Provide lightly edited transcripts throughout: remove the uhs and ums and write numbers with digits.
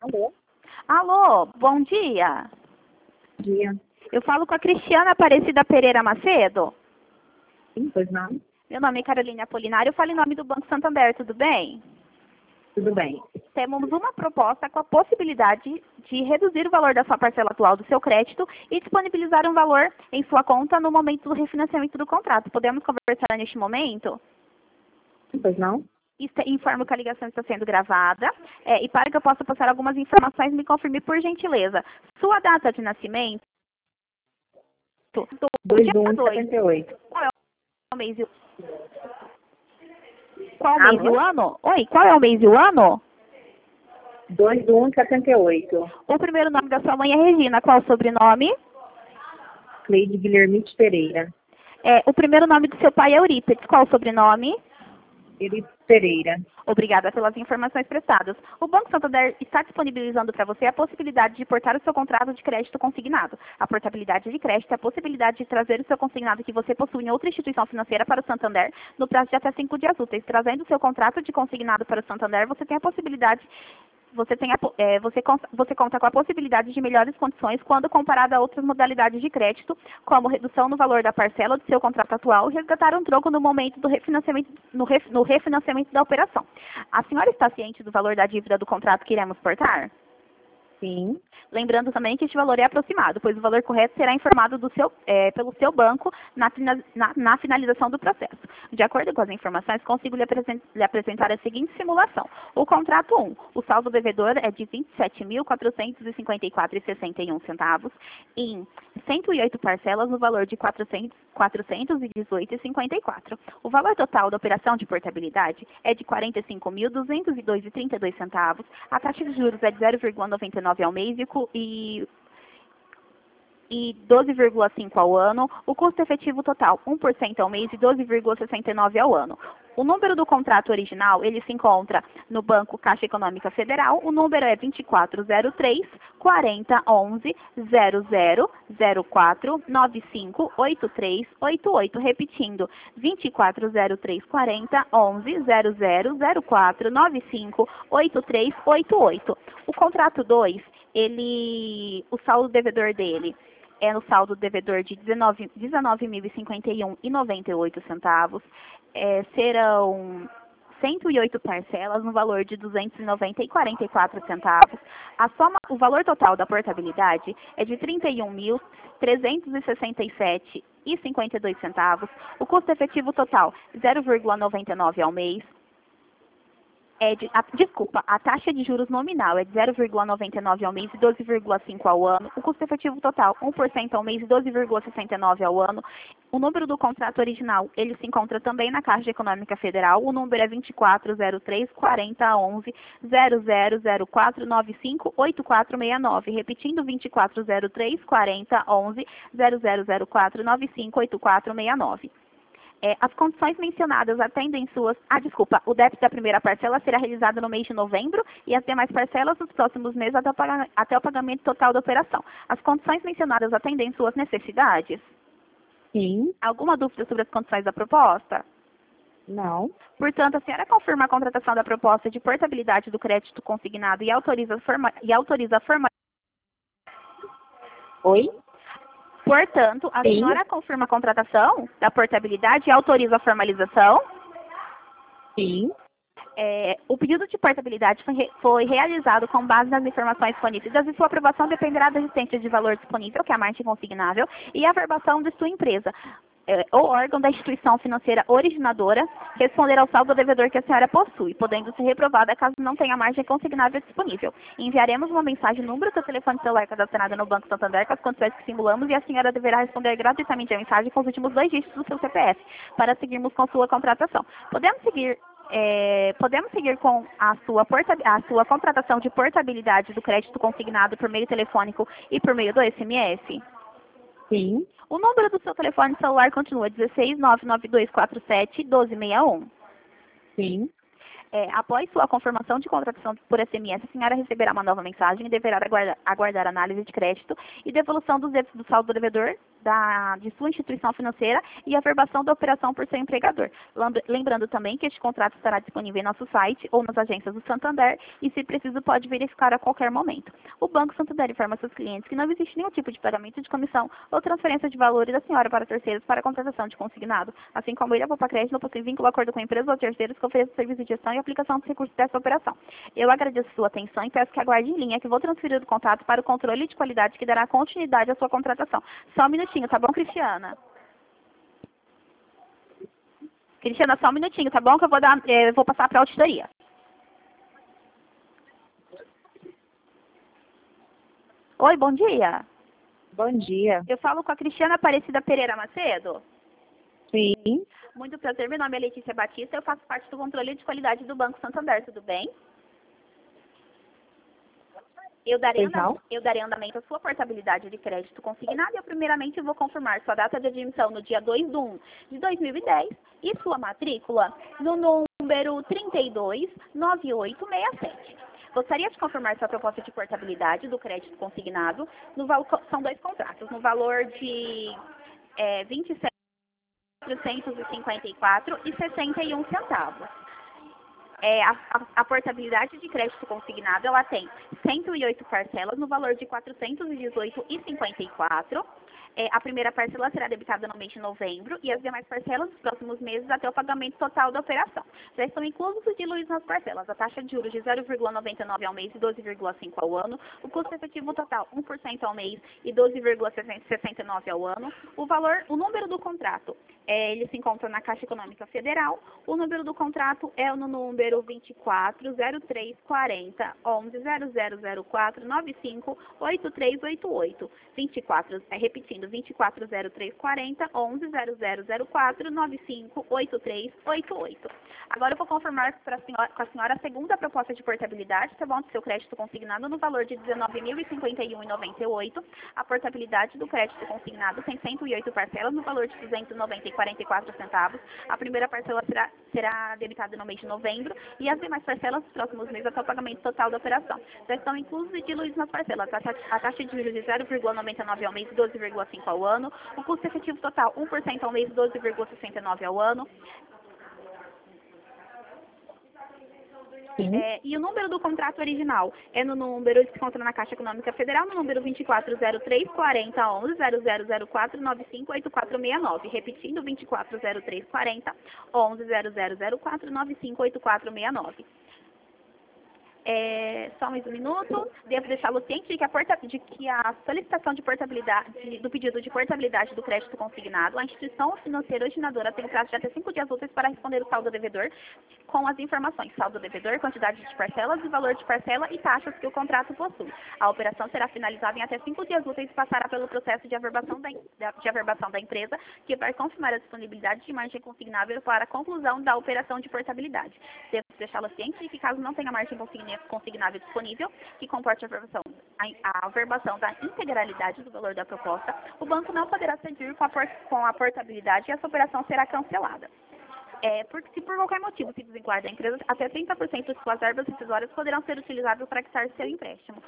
Alô? Alô, bom dia. Bom dia. Eu falo com a Cristiana Aparecida Pereira Macedo. Sim, pois não? Meu nome é Carolina Apolinário, eu falo em nome do Banco Santander, tudo bem? Tudo bem. Temos uma proposta com a possibilidade de reduzir o valor da sua parcela atual do seu crédito e disponibilizar um valor em sua conta no momento do refinanciamento do contrato. Podemos conversar neste momento? Sim, pois não? Informo que a ligação está sendo gravada e para que eu possa passar algumas informações, me confirme por gentileza. Sua data de nascimento? Do dia 2. 2178. Qual é o mês e qual o mês e Alô? o ano? Oi, qual é o mês e o ano? 2178. O primeiro nome da sua mãe é Regina. Qual o sobrenome? Cleide Guilhermite Pereira. O primeiro nome do seu pai é Eurípides. Qual o sobrenome? Elis Pereira. Obrigada pelas informações prestadas. O Banco Santander está disponibilizando para você a possibilidade de portar o seu contrato de crédito consignado. A portabilidade de crédito é a possibilidade de trazer o seu consignado que você possui em outra instituição financeira para o Santander no prazo de até 5 dias úteis. Trazendo o seu contrato de consignado para o Santander, você tem a possibilidade você conta com a possibilidade de melhores condições quando comparado a outras modalidades de crédito, como redução no valor da parcela do seu contrato atual e resgatar um troco no momento do refinanciamento, no refinanciamento da operação. A senhora está ciente do valor da dívida do contrato que iremos portar? Sim. Lembrando também que este valor é aproximado, pois o valor correto será informado pelo seu banco na finalização do processo. De acordo com as informações, consigo lhe apresentar a seguinte simulação. O contrato 1, o saldo devedor é de R$ 27.454,61 em 108 parcelas no valor de R$ 418,54. O valor total da operação de portabilidade é de R$ 45.202,32. A taxa de juros é de 0,99 ao mês e 12,5 ao ano, o custo efetivo total 1% ao mês e 12,69 ao ano. O número do contrato original, ele se encontra no Banco Caixa Econômica Federal, o número é 2403 4011 0004 958388, repetindo, 2403 4011 0004 958388. O contrato 2, o saldo devedor dele é no saldo devedor de R$ 19.051,98. Serão 108 parcelas no valor de R$ 290,44. O valor total da portabilidade é de R$ 31.367,52. O custo efetivo total 0,99 ao mês. A taxa de juros nominal é de 0,99 ao mês e 12,5 ao ano. O custo efetivo total, 1% ao mês e 12,69 ao ano. O número do contrato original, ele se encontra também na Caixa Econômica Federal. O número é 2403 4011 0004 958469. Repetindo, 2403 4011 0004 958469. As condições mencionadas atendem suas... o débito da primeira parcela será realizado no mês de novembro e as demais parcelas nos próximos meses até o pagamento total da operação. As condições mencionadas atendem suas necessidades? Sim. Alguma dúvida sobre as condições da proposta? Não. Portanto, a senhora confirma a contratação da proposta de portabilidade do crédito consignado e autoriza a forma... Oi? Portanto, a Sim. senhora confirma a contratação da portabilidade e autoriza a formalização? Sim. O pedido de portabilidade foi realizado com base nas informações fornecidas e sua aprovação dependerá da existência de valor disponível, que é a margem consignável, e a verbação de sua empresa, ou órgão da instituição financeira originadora, responder ao saldo devedor que a senhora possui, podendo ser reprovada caso não tenha margem consignável disponível. Enviaremos uma mensagem no número do telefone celular cadastrado no Banco Santander com as condições que simulamos e a senhora deverá responder gratuitamente a mensagem com os últimos 2 dígitos do seu CPF, para seguirmos com sua contratação. Podemos seguir com a sua contratação de portabilidade do crédito consignado por meio telefônico e por meio do SMS? Sim. O número do seu telefone celular continua 16 99247 1261. Sim. Após sua confirmação de contratação por SMS, a senhora receberá uma nova mensagem e deverá aguardar análise de crédito e devolução dos débitos do saldo do devedor de sua instituição financeira e a averbação da operação por seu empregador. Lembrando também que este contrato estará disponível em nosso site ou nas agências do Santander e, se preciso, pode verificar a qualquer momento. O Banco Santander informa seus clientes que não existe nenhum tipo de pagamento de comissão ou transferência de valores da senhora para terceiros para a contratação de consignado, assim como ele, a Poupa Crédito, não possui vínculo ou acordo com empresas ou terceiros que ofereçam serviço de gestão e aplicação dos recursos dessa operação. Eu agradeço sua atenção e peço que aguarde em linha que vou transferir o contato para o controle de qualidade que dará continuidade à sua contratação. Só um minutinho, tá bom, Cristiana? Cristiana, só um minutinho, tá bom? Que eu vou passar para a auditoria. Oi, bom dia. Bom dia. Eu falo com a Cristiana Aparecida Pereira Macedo. Sim. Muito prazer, meu nome é Letícia Batista, eu faço parte do controle de qualidade do Banco Santander, tudo bem? Eu darei andamento à sua portabilidade de crédito consignado e eu primeiramente vou confirmar sua data de admissão no dia 2/1 de 2010 e sua matrícula no número 329867. Gostaria de confirmar sua proposta de portabilidade do crédito consignado. São 2 contratos, no valor de R$ 27.454,61. A portabilidade de crédito consignado, ela tem 108 parcelas no valor de R$ 418,54. A primeira parcela será debitada no mês de novembro e as demais parcelas nos próximos meses até o pagamento total da operação. Já estão inclusos os diluídos nas parcelas. A taxa de juros de 0,99 ao mês e 12,5 ao ano. O custo efetivo total 1% ao mês e 12,69 ao ano. O número do contrato, ele se encontra na Caixa Econômica Federal. O número do contrato é no número 240340 110004 958388. Repetindo, 240340 110004 958388. Agora eu vou confirmar com a senhora a segunda proposta de portabilidade, tá bom? Do seu crédito consignado no valor de R$ 19.051,98. A portabilidade do crédito consignado tem 108 parcelas no valor de R$ 290,44. A primeira parcela será debitada no mês de novembro e as demais parcelas nos próximos meses até o pagamento total da operação. Já estão inclusos e diluídos nas parcelas. A taxa de juros de 0,99 ao mês e 12,5 ao ano. O custo efetivo total 1% ao mês e 12,69 ao ano. E o número do contrato original é no número que se encontra na Caixa Econômica Federal, no número 240340 110004 958469. Repetindo, 240340 110004 958469. Só mais um minuto. Devo deixá-lo ciente de que a solicitação de portabilidade do pedido de portabilidade do crédito consignado, a instituição financeira originadora tem prazo de até 5 dias úteis para responder o saldo devedor com as informações: saldo devedor, quantidade de parcelas e valor de parcela e taxas que o contrato possui. A operação será finalizada em até 5 dias úteis e passará pelo processo de averbação da empresa, que vai confirmar a disponibilidade de margem consignável para a conclusão da operação de portabilidade. Devo deixá-lo ciente de que, caso não tenha margem consignável disponível que comporte a averbação da integralidade do valor da proposta, o banco não poderá seguir com a portabilidade e essa operação será cancelada. Porque se por qualquer motivo se desvincular da empresa, até 30% de suas verbas rescisórias poderão ser utilizadas para quitar seu empréstimo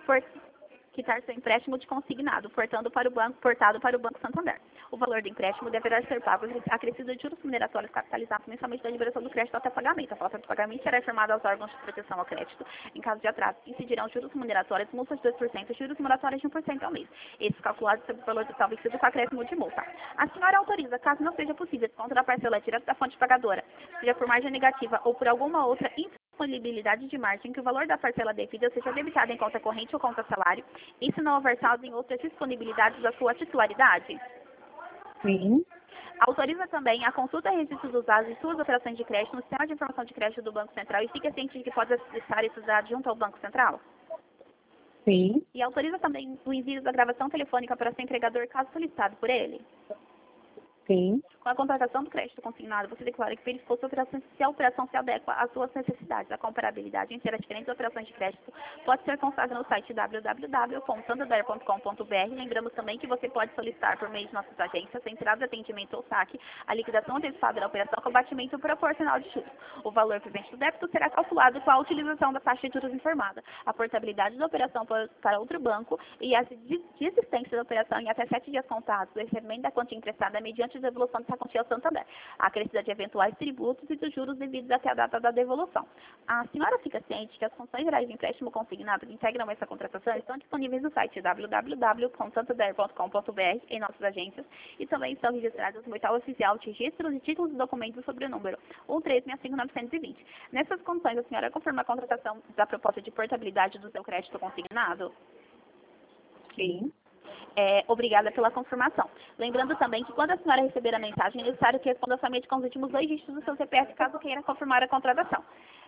de consignado, portado para o Banco Santander. O valor do empréstimo deverá ser pago acrescido de juros remuneratórios capitalizados mensalmente da liberação do crédito até pagamento. A falta de pagamento será informada aos órgãos de proteção ao crédito. Em caso de atraso, incidirão juros remuneratórios, multas de 2% e juros moratórios de 1% ao mês. Esses calculados sobre o valor total vencido com acréscimo de multa. A senhora autoriza, caso não seja possível, desconto da parcela direto da fonte pagadora, seja por margem negativa ou por alguma outra disponibilidade de margem, que o valor da parcela devida seja debitado em conta corrente ou conta salário, e se não houver saldo em outras disponibilidades da sua titularidade? Sim. Autoriza também a consulta e registro dos dados de suas operações de crédito no sistema de informação de crédito do Banco Central e fica ciente de que pode acessar esses dados junto ao Banco Central? Sim. E autoriza também o envio da gravação telefônica para seu empregador, caso solicitado por ele? Sim. Com a contratação do crédito consignado, você declara que verificou se a operação se adequa às suas necessidades. A comparabilidade entre as diferentes operações de crédito pode ser consultada no site www.santander.com.br. Lembramos também que você pode solicitar por meio de nossas agências, centrais de atendimento ou saque, a liquidação antecipada da operação com batimento proporcional de juros. O valor presente do débito será calculado com a utilização da taxa de juros informada. A portabilidade da operação para outro banco e a desistência da operação em até 7 dias contados, o recebimento da quantia emprestada mediante a devolução dessa quantia ao Santander, a acrescida de eventuais tributos e dos juros devidos até a data da devolução. A senhora fica ciente que as funções gerais de empréstimo consignado que integram essa contratação estão disponíveis no site www.santander.com.br em nossas agências e também estão registradas no portal oficial de registros e títulos e documentos sobre o número 1365920. Nessas condições, a senhora confirma a contratação da proposta de portabilidade do seu crédito consignado? Sim. Obrigada pela confirmação. Lembrando também que quando a senhora receber a mensagem, é necessário que responda somente com os últimos 2 dígitos do seu CPF, caso queira confirmar a contratação.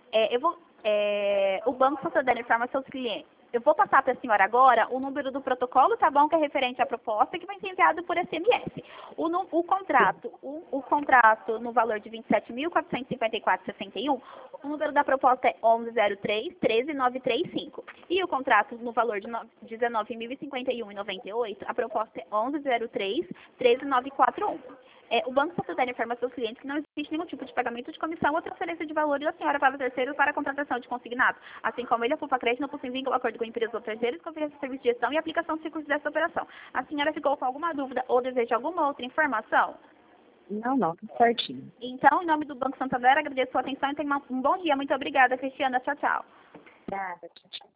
O Banco Santander informa seus clientes. Eu vou passar para a senhora agora o número do protocolo, tá bom, que é referente à proposta, que vai ser enviado por SMS. O contrato no valor de R$ 27.454,61, o número da proposta é 1103-13935. E o contrato no valor de R$ 19.051,98, a proposta é 1103-13941. O Banco Santander informa aos seus clientes que não existe nenhum tipo de pagamento de comissão ou transferência de valores da senhora para terceiros para a contratação de consignado, assim como ele, a Fupa Crédito, não possui vínculo acordo com empresas ou terceiros, conferência de serviço de gestão e aplicação de recursos dessa operação. A senhora ficou com alguma dúvida ou deseja alguma outra informação? Não, tudo certinho. Então, em nome do Banco Santander, agradeço a sua atenção e tenha um bom dia. Muito obrigada, Cristiana. Tchau, tchau. Nada, tchau, tchau.